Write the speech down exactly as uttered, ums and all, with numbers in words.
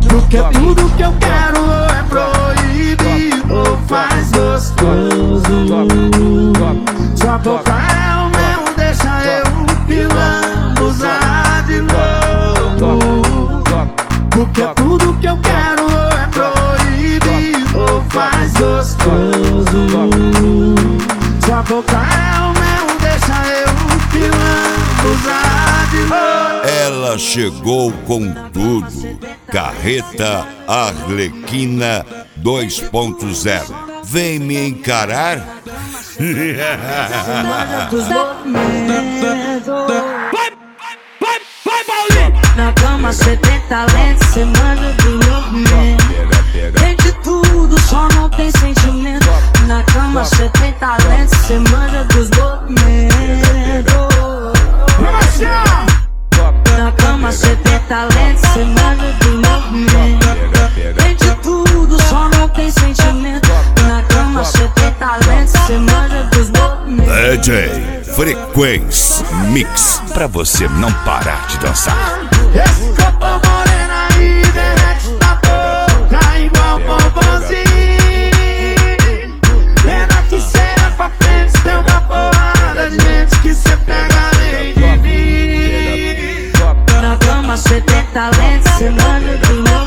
Porque tudo que eu quero é proibido ou faz gostoso. Sua boca é o mel, deixa eu pilando, usar de novo. Porque tudo que eu quero é proibido ou faz gostoso. Sua boca é o mel, deixa eu pilando, usar de novo. Ela chegou com tudo. Carreta Arlequina dois ponto zero. Vem me encarar? Vai, vai, vai, Paulinho! Na cama cê tem talento, cê manja do movimento. Tem de tudo, só não tem sentimento. Na cama cê tem talento, cê manja dos movimentos. Na cama cê tem talento, cê manja do movimento. Tem de tudo, só não tem sentimento. Na cama cê tem talento, cê manja dos movimentos. D J Frequência Mix, pra você não parar de dançar. Esse corpo morena aí derrete na boca igual bombonzinho. Pena que cê é pra frente, tem uma porrada de gente que cê pega além de mim. Na cama cê tem talento, cê manja do movimento.